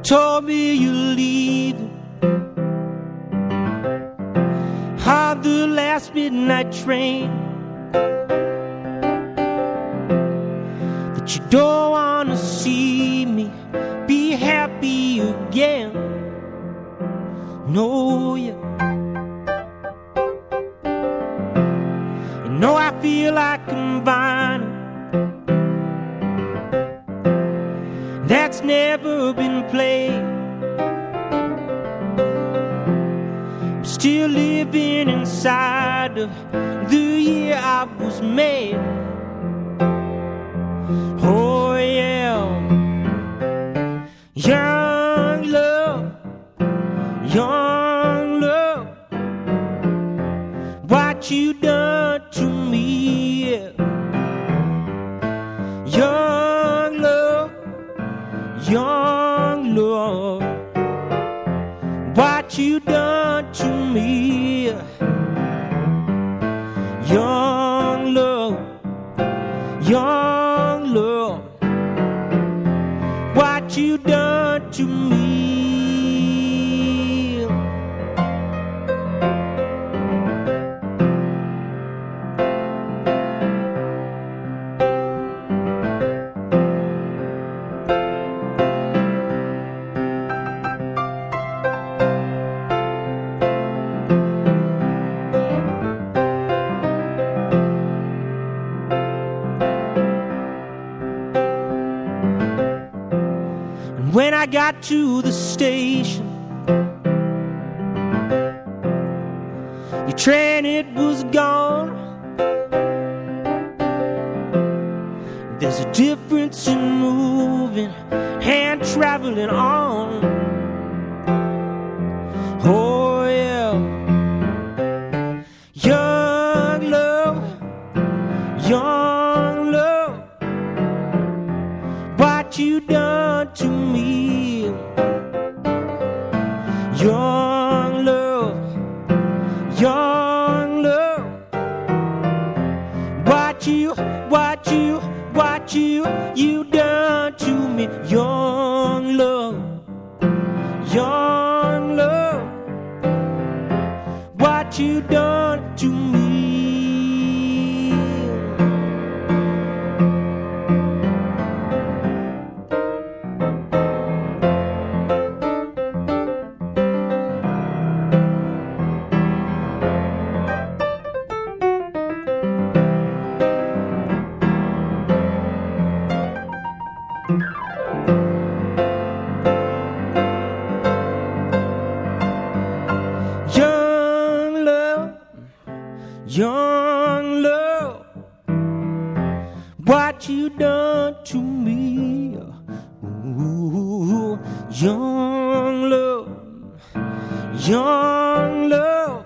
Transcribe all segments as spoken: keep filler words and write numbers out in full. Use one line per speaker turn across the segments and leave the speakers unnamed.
told me you're leaving on the last midnight train, that you don't wanna see me be happy again. No, yeah. You know I feel like I'm vinyl that's never been played. I'm still living inside of the year I was made. Oh yeah. Young love, young love, what you done to me, yeah. Young love, young love, what you done to me, yeah. Young love, young love, what you done to me. When I got to the station, your train, it was gone. There's a difference in moving and traveling on. Oh yeah. Young love, young love, what you done to me. Young love, young love, what you, what you, what you, you done to me. Young love, young love, what you done to me. Young love, young love, what you done to me. Ooh, young love, young love,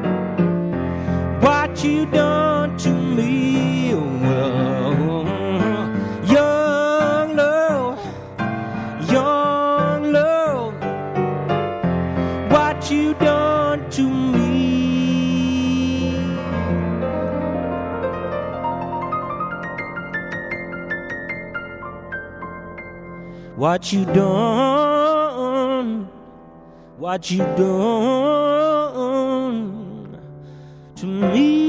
what you done to me. Well, young love, young love, what you done to me. What you done, what you done to me.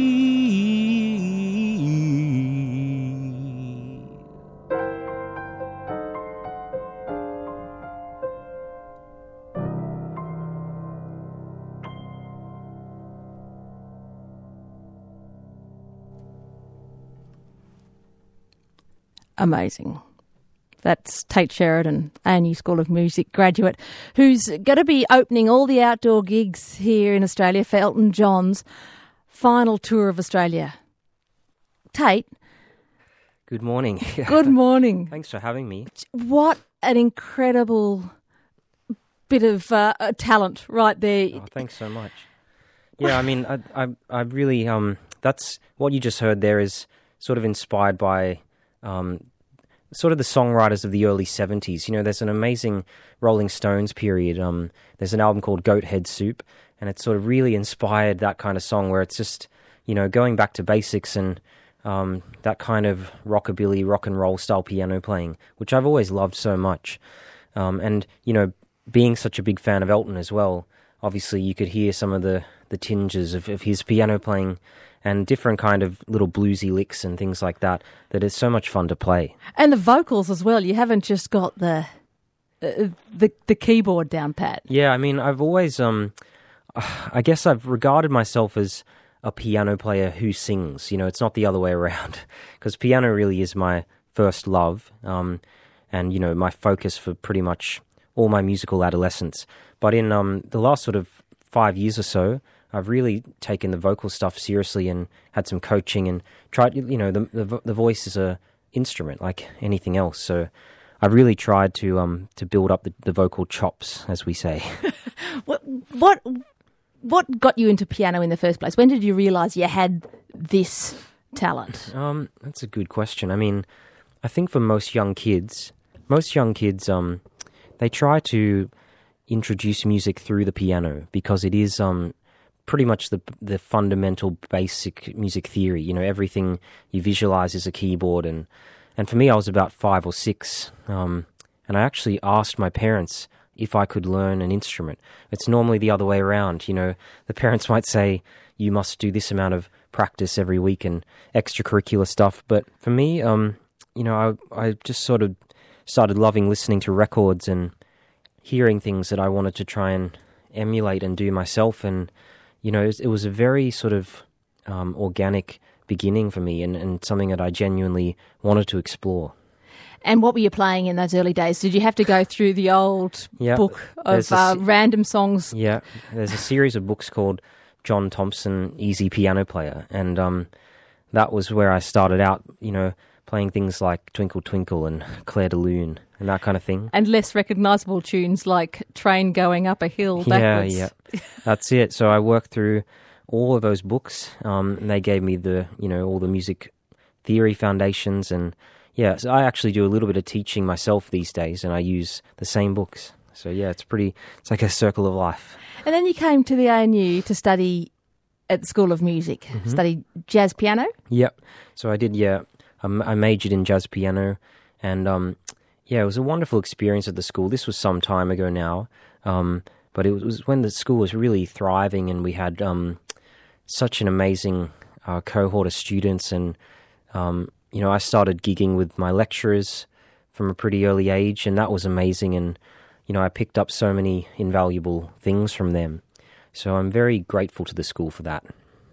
Amazing. That's Tate Sheridan, A and U School of Music graduate, who's going to be opening all the outdoor gigs here in Australia for Elton John's final tour of Australia. Tate.
Good morning.
Good morning.
Thanks for having me.
What an incredible bit of uh, talent right there.
Oh, thanks so much. Yeah, I mean, I, I, I really, um, that's what you just heard there is sort of inspired by, um, sort of the songwriters of the early seventies. You know, there's an amazing Rolling Stones period. Um, there's an album called Goat Head Soup, and it sort of really inspired that kind of song where it's just, you know, going back to basics and um, that kind of rockabilly, rock and roll style piano playing, which I've always loved so much. Um, and, you know, being such a big fan of Elton as well, obviously you could hear some of the, the tinges of, of his piano playing and different kind of little bluesy licks and things like that, that is so much fun to play.
And the vocals as well. You haven't just got the uh, the the keyboard down pat.
Yeah, I mean, I've always, um, I guess I've regarded myself as a piano player who sings. You know, it's not the other way around, because piano really is my first love, um, and, you know, my focus for pretty much all my musical adolescence. But in um, the last sort of five years or so, I've really taken the vocal stuff seriously and had some coaching and tried, you know, the the, the voice is a instrument like anything else. So I've really tried to um to build up the, the vocal chops, as we say.
What what what got you into piano in the first place? When did you realise you had this talent?
Um, that's a good question. I mean, I think for most young kids, most young kids, um, they try to introduce music through the piano because it is um. pretty much the the fundamental basic music theory. You know, everything you visualize is a keyboard, and and for me, I was about five or six, um, and I actually asked my parents if I could learn an instrument. It's normally the other way around. You know, the parents might say you must do this amount of practice every week and extracurricular stuff, but for me, um, you know, I I just sort of started loving listening to records and hearing things that I wanted to try and emulate and do myself. And you know, it was a very sort of um, organic beginning for me, and, and something that I genuinely wanted to explore.
And what were you playing in those early days? Did you have to go through the old
yeah,
book of uh, se- random songs?
Yeah, there's a series of books called John Thompson, Easy Piano Player, and um, that was where I started out, you know, playing things like Twinkle Twinkle and Claire de Lune and that kind of thing.
And less recognisable tunes like Train Going Up a Hill backwards.
Yeah, yeah, that's it. So I worked through all of those books, um, and they gave me the, you know, all the music theory foundations. And yeah, so I actually do a little bit of teaching myself these days, and I use the same books. So yeah, it's pretty, it's like a circle of life.
And then you came to the A N U to study at the School of Music, mm-hmm. study jazz piano?
Yep. So I did, yeah. I majored in jazz piano, and um, yeah, it was a wonderful experience at the school. This was some time ago now, um, but it was when the school was really thriving, and we had um, such an amazing uh, cohort of students. And um, you know, I started gigging with my lecturers from a pretty early age, and that was amazing. And you know, I picked up so many invaluable things from them. So I'm very grateful to the school for that.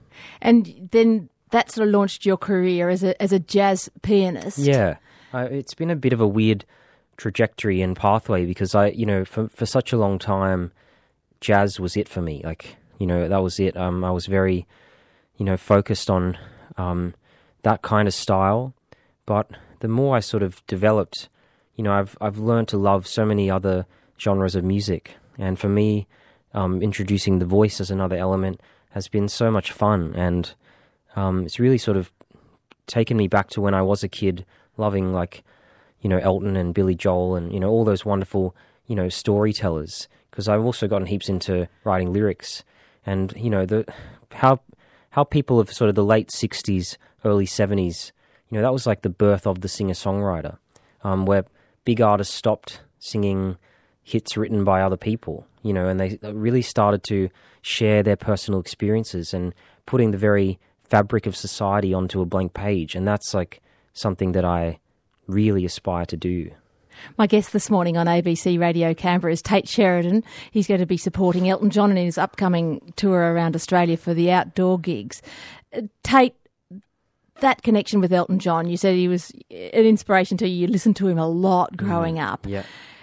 And then that sort of launched your career as a as a jazz pianist.
Yeah, uh, it's been a bit of a weird trajectory and pathway, because I, you know, for for such a long time, jazz was it for me. Like, you know, that was it. Um, I was very, you know, focused on um, that kind of style. But the more I sort of developed, you know, I've I've learned to love so many other genres of music, and for me, um, introducing the voice as another element has been so much fun. And Um, it's really sort of taken me back to when I was a kid, loving, like, you know, Elton and Billy Joel and, you know, all those wonderful, you know, storytellers. Because I've also gotten heaps into writing lyrics, and, you know, the how how people of sort of the late sixties, early seventies, you know, that was like the birth of the singer-songwriter, um, where big artists stopped singing hits written by other people, you know, and they really started to share their personal experiences and putting the very fabric of society onto a blank page. And that's like something that I really aspire to do.
My guest this morning on A B C Radio Canberra is Tate Sheridan. He's going to be supporting Elton John in his upcoming tour around Australia for the outdoor gigs. Uh, Tate, that connection with Elton John, you said he was an inspiration to you. You listened to him a lot growing mm, up.
Yeah.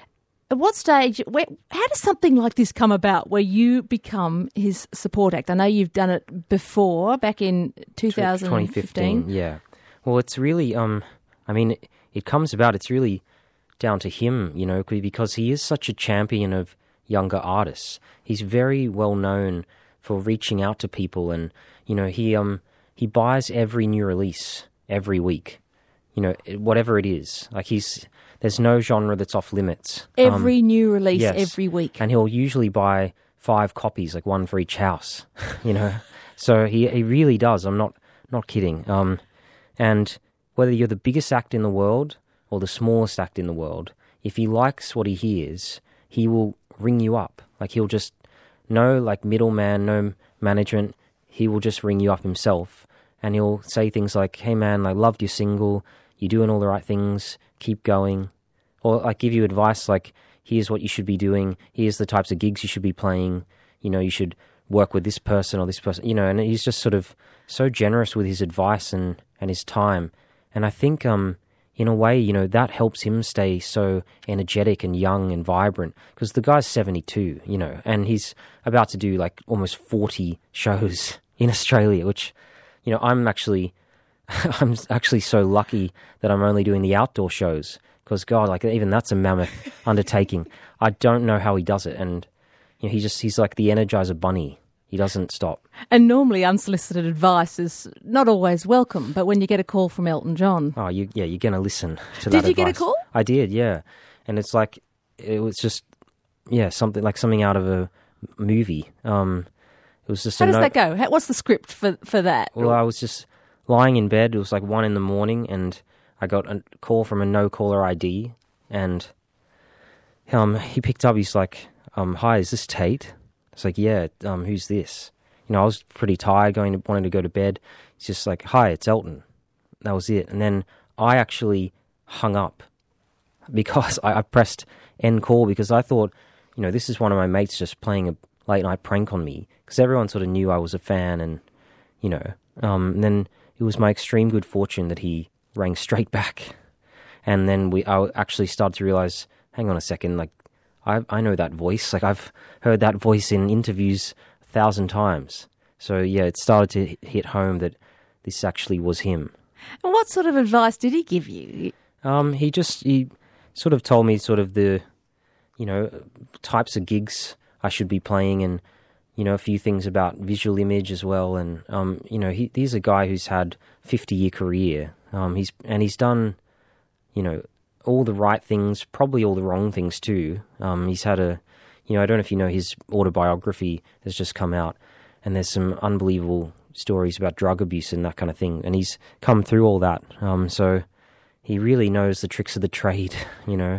At what stage, where, how does something like this come about where you become his support act? I know you've done it before, back in two thousand fifteen.
twenty fifteen, yeah. Well, it's really, um, I mean, it, it comes about, it's really down to him, you know, because he is such a champion of younger artists. He's very well known for reaching out to people, and, you know, he um he buys every new release every week, you know, whatever it is. Like, he's... There's no genre that's off limits.
Every
um,
new release,
yes.
every week.
And he'll usually buy five copies, like one for each house, you know. So he he really does. I'm not not kidding. Um, and whether you're the biggest act in the world or the smallest act in the world, if he likes what he hears, he will ring you up. Like he'll just, no like middleman, no management, he will just ring you up himself and he'll say things like, hey man, I loved your single, you're doing all the right things, keep going. Or like give you advice like, here's what you should be doing, here's the types of gigs you should be playing, you know, you should work with this person or this person, you know, and he's just sort of so generous with his advice and, and his time. And I think, um, in a way, you know, that helps him stay so energetic and young and vibrant because the guy's seventy-two, you know, and he's about to do like almost forty shows in Australia, which, you know, I'm actually, I'm actually so lucky that I'm only doing the outdoor shows because, God, like even that's a mammoth undertaking. I don't know how he does it. And, you know, he just, he's like the Energizer Bunny. He doesn't stop.
And normally unsolicited advice is not always welcome, but when you get a call from Elton John...
Oh, you, yeah, you're going to listen to
did
that advice.
Did you get a call?
I did, yeah. And it's like, it was just, yeah, something like something out of a movie. Um, it was just
How
a
does
note.
that go? How, what's the script for, for that?
Well, I was just lying in bed. It was like one in the morning, and I got a call from a no-caller I D, and um, he picked up. He's like, um, hi, is this Tate? It's like, yeah, um, who's this? You know, I was pretty tired, going to, wanting to go to bed. It's just like, hi, it's Elton. That was it. And then I actually hung up because I, I pressed end call because I thought, you know, this is one of my mates just playing a late night prank on me because everyone sort of knew I was a fan and, you know, um, and then it was my extreme good fortune that he rang straight back. And then we, I actually started to realize, hang on a second, like, I I know that voice. Like, I've heard that voice in interviews a thousand times. So, yeah, it started to hit home that this actually was him.
And what sort of advice did he give you?
Um, he just, he sort of told me sort of the, you know, types of gigs I should be playing and, you know, a few things about visual image as well. And, um, you know, he, he's a guy who's had a fifty-year career. Um, he's and he's done, you know, all the right things, probably all the wrong things too. Um, he's had a, you know, I don't know if you know, his autobiography has just come out, and there's some unbelievable stories about drug abuse and that kind of thing, and he's come through all that. Um, so he really knows the tricks of the trade, you know.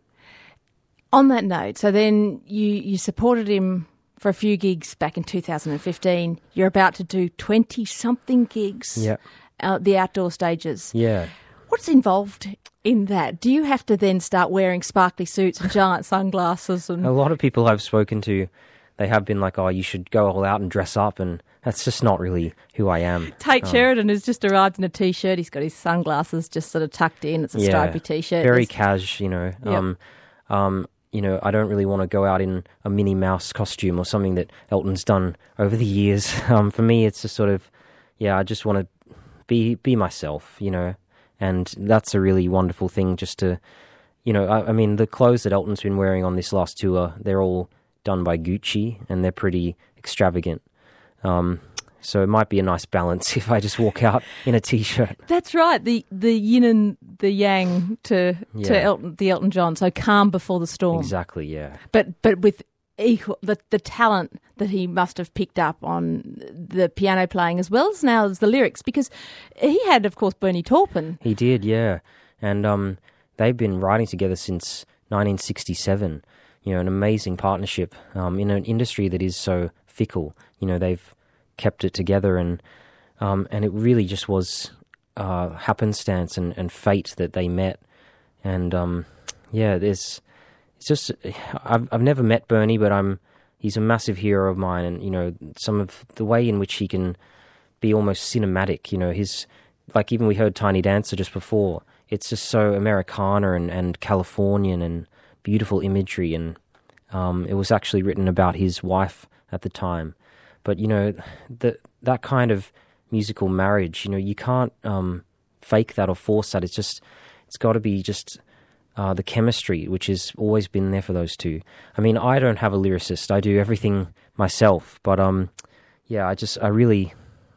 On that note, so then you, you supported him for a few gigs back in two thousand fifteen. You're about to do twenty-something gigs,
yeah.
uh, the outdoor stages.
Yeah.
What's involved in that? Do you have to then start wearing sparkly suits and giant sunglasses? And
a lot of people I've spoken to, they have been like, oh, you should go all out and dress up, and that's just not really who I am.
Tate
um,
Sheridan has just arrived in a T-shirt. He's got his sunglasses just sort of tucked in. It's a
yeah,
stripy T-shirt.
Very
There's...
cash, you know.
Yep.
Um, um, you know, I don't really want to go out in a Minnie Mouse costume or something that Elton's done over the years. Um, for me, it's just sort of, yeah, I just want to be be myself, you know. And that's a really wonderful thing just to, you know, I, I mean, the clothes that Elton's been wearing on this last tour, they're all done by Gucci and they're pretty extravagant. Um, so it might be a nice balance if I just walk out in a T-shirt.
That's right, the the yin and the yang to
Yeah.
to Elton, the Elton John, so calm before the storm.
Exactly, yeah.
But but with equal the, the talent that he must have picked up on the piano playing as well as now as the lyrics, because he had, of course, Bernie Taupin.
He did, yeah. And um, they've been writing together since nineteen sixty-seven. You know, an amazing partnership um, in an industry that is so fickle. You know, they've kept it together, and um, and it really just was uh, happenstance and, and fate that they met. And um, yeah, there's it's just I've I've never met Bernie, but I'm he's a massive hero of mine, and you know, some of the way in which he can be almost cinematic. You know, his like even we heard Tiny Dancer just before. It's just so Americana and, and Californian and beautiful imagery, and um, it was actually written about his wife at the time. But you know, the, that kind of musical marriage, you know, you can't um, fake that or force that. It's just, it's got to be just uh, the chemistry, which has always been there for those two. I mean, I don't have a lyricist; I do everything myself. But um, yeah, I just, I really,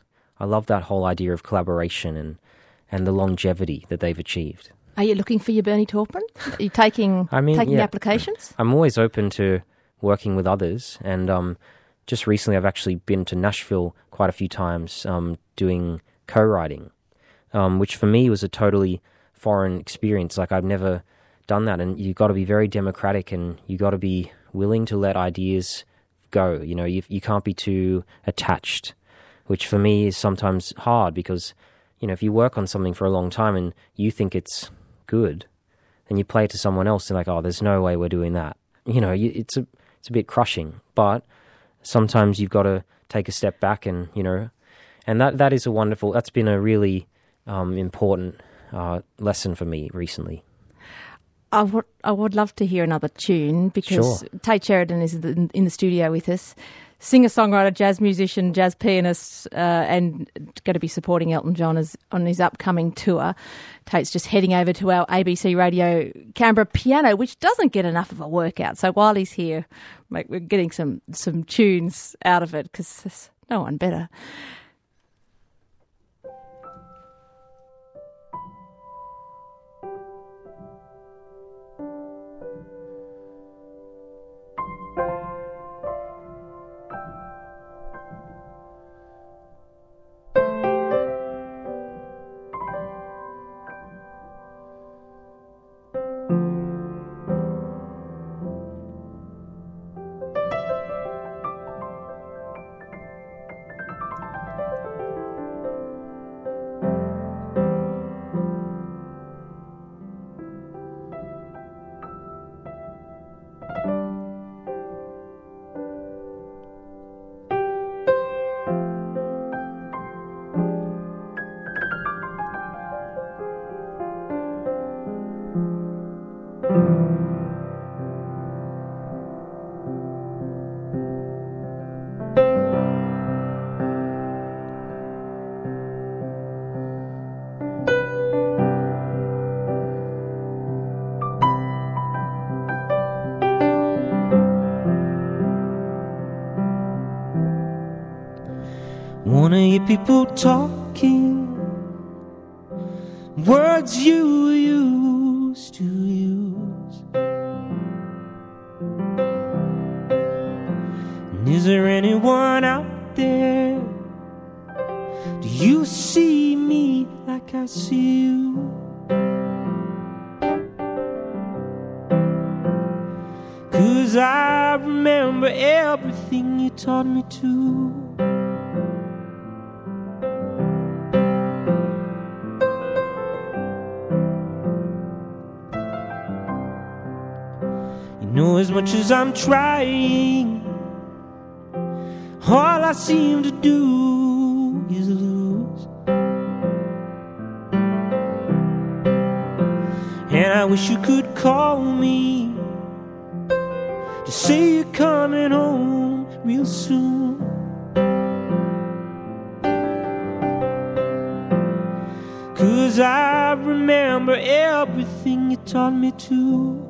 I love that whole idea of collaboration and and the longevity that they've achieved.
Are you looking for your Bernie Taupin? Are you taking
I mean,
taking
yeah.
applications?
I'm always open to working with others, and um, just recently I've actually been to Nashville quite a few times um, doing co-writing, um, which for me was a totally foreign experience. Like I've never done that, and you've got to be very democratic, and you've got to be willing to let ideas go. You know, you, you can't be too attached, which for me is sometimes hard because, you know, if you work on something for a long time and you think it's good, and you play it to someone else, they're like, oh, there's no way we're doing that. You know, you, it's a it's a bit crushing, but sometimes you've got to take a step back and, you know, and that, that is a wonderful, that's been a really um, important uh, lesson for me recently.
I would, I would love to hear another tune because
Sure.
Tate Sheridan is in, in the studio with us. Singer-songwriter, jazz musician, jazz pianist, uh, and going to be supporting Elton John as, on his upcoming tour. Tate's just heading over to our A B C Radio Canberra piano, which doesn't get enough of a workout. So while he's here, mate, we're getting some, some tunes out of it because there's no one better.
Wanna hear people talking, words you used to use. And is there anyone out there? Do you see me like I see you? Cause I remember everything you taught me to. Know as much as I'm trying, all I seem to do is lose. And I wish you could call me to say you're coming home real soon. Cause I remember everything you taught me to.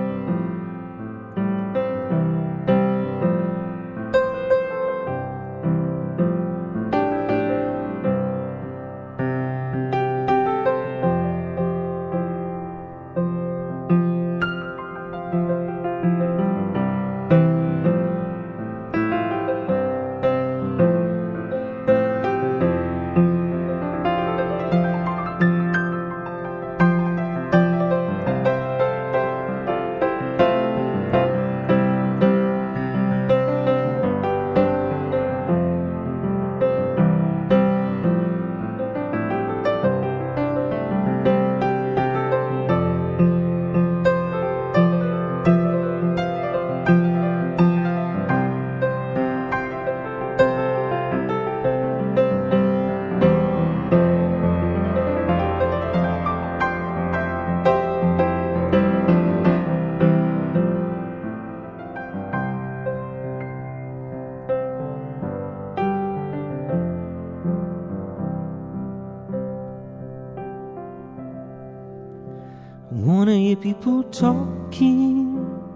Wanna hear people talking,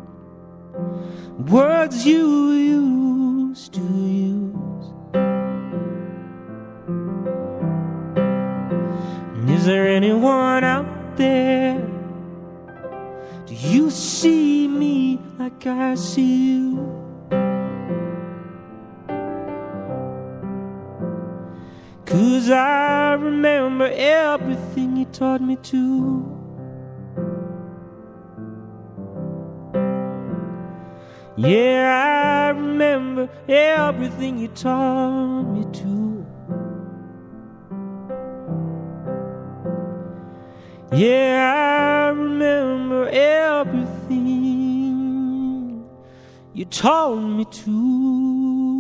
words you used to use. And is there anyone out there? Do you see me like I see you? Cause I remember everything you taught me to. Yeah, I remember everything you taught me to. Yeah, I remember everything you taught me to.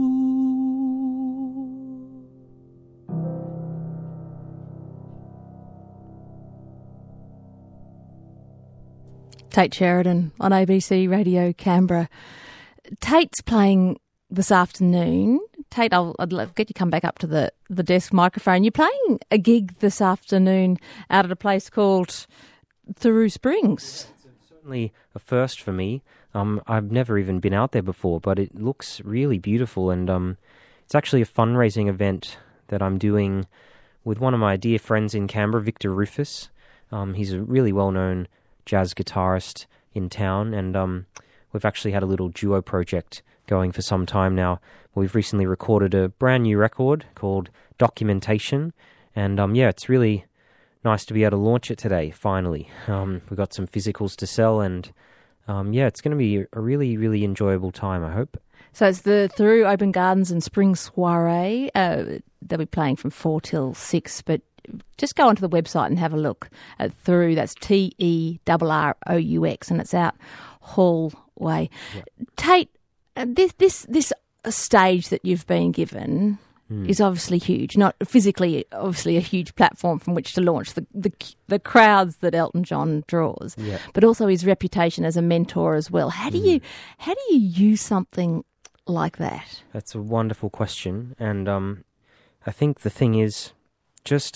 Tate Sheridan on A B C Radio Canberra. Tate's playing this afternoon. Tate, I'll, I'd love, get you come back up to the, the desk microphone. You're playing a gig this afternoon out at a place called Thuru Springs.
It's certainly a first for me. Um, I've never even been out there before, but it looks really beautiful, and um, it's actually a fundraising event that I'm doing with one of my dear friends in Canberra, Victor Rufus. Um, he's a really well-known jazz guitarist in town, and um, we've actually had a little duo project going for some time now. We've recently recorded a brand new record called Documentation, and um, yeah, it's really nice to be able to launch it today, finally. Um, we've got some physicals to sell, and um, yeah, it's going to be a really, really enjoyable time, I hope.
So it's the Thuru Open Gardens and Spring Soiree. Uh, they'll be playing from four till six, but just go onto the website and have a look at Thuru. That's T E R R O U X, and it's out Hall Way. Yeah. Tate, uh, this this this stage that you've been given mm. is obviously huge. Not physically, obviously, a huge platform from which to launch the the, the crowds that Elton John draws,
yeah.
but also his reputation as a mentor as well. How do mm. you how do you use something like that?
That's a wonderful question, and um, I think the thing is just.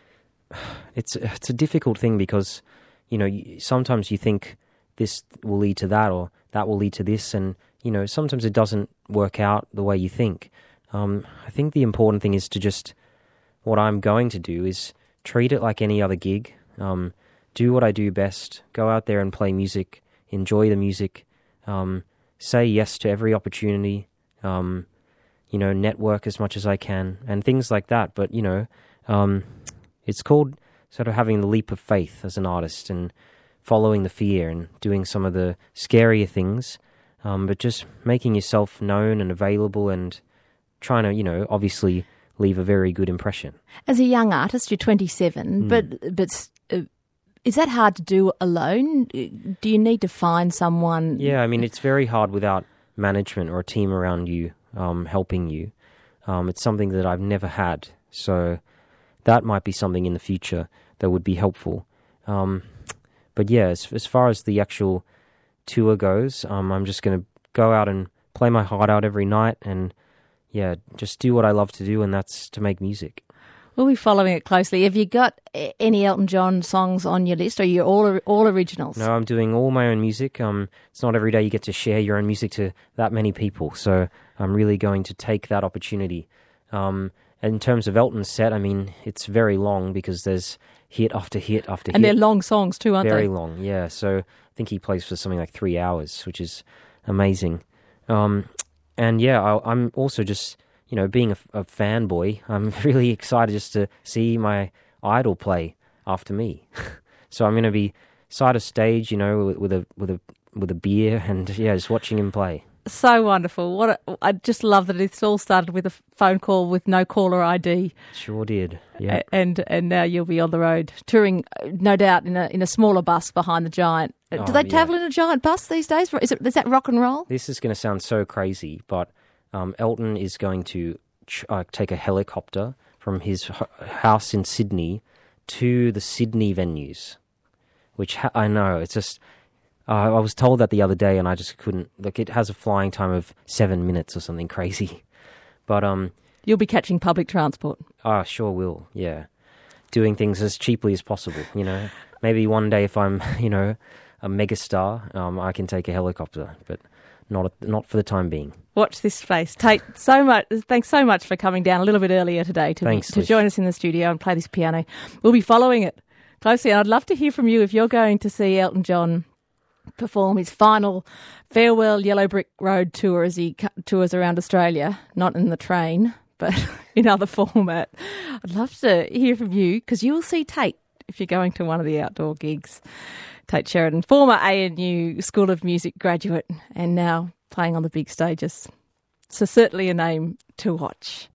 It's it's a difficult thing because, you know, sometimes you think this will lead to that or that will lead to this, and, you know, sometimes it doesn't work out the way you think. Um, I think the important thing is to just, what I'm going to do is treat it like any other gig, um, do what I do best, go out there and play music, enjoy the music, um, say yes to every opportunity, um, you know, network as much as I can, and things like that. But, you know, um, it's called sort of having the leap of faith as an artist and following the fear and doing some of the scarier things, um, but just making yourself known and available and trying to, you know, obviously leave a very good impression.
As a young artist, you're twenty-seven, mm. but but uh, is that hard to do alone? Do you need to find someone?
Yeah, I mean, it's very hard without management or a team around you um, helping you. Um, it's something that I've never had, so that might be something in the future that would be helpful. Um, but yeah, as, as far as the actual tour goes, um, I'm just going to go out and play my heart out every night and, yeah, just do what I love to do, and that's to make music.
We'll be following it closely. Have you got any Elton John songs on your list, or are you all all originals?
No, I'm doing all my own music. Um, it's not every day you get to share your own music to that many people, so I'm really going to take that opportunity. Um In terms of Elton's set, I mean, it's very long because there's hit after hit after hit.
And they're long songs too, aren't
very
they?
Very long, yeah. So I think he plays for something like three hours, which is amazing. Um, and yeah, I, I'm also just, you know, being a, a fanboy, I'm really excited just to see my idol play after me. So I'm going to be side of stage, you know, with, with a with a with a beer and yeah, just watching him play.
So wonderful. What a, I just love that it's all started with a phone call with no caller I D.
Sure did. Yeah.
And and now you'll be on the road touring, no doubt, in a in a smaller bus behind the Giant.
Oh,
Do they
yeah.
travel in a Giant bus these days? Is it is that rock and roll?
This is going to sound so crazy, but um, Elton is going to ch- uh, take a helicopter from his h- house in Sydney to the Sydney venues, which ha- I know it's just. Uh, I was told that the other day, and I just couldn't. Like, it has a flying time of seven minutes or something crazy. But um,
you'll be catching public transport.
I sure will. Yeah, doing things as cheaply as possible. You know, maybe one day if I'm, you know, a megastar, um, I can take a helicopter, but not not for the time being.
Watch this space. Tate, so much. Thanks so much for coming down a little bit earlier today to
Thanks,
to join us in the studio and play this piano. We'll be following it closely, and I'd love to hear from you if you're going to see Elton John perform his final farewell Yellow Brick Road tour as he tours around Australia, not in the train, but in other format. I'd love to hear from you, because you will see Tate if you're going to one of the outdoor gigs. Tate Sheridan, former A N U School of Music graduate and now playing on the big stages. So certainly a name to watch.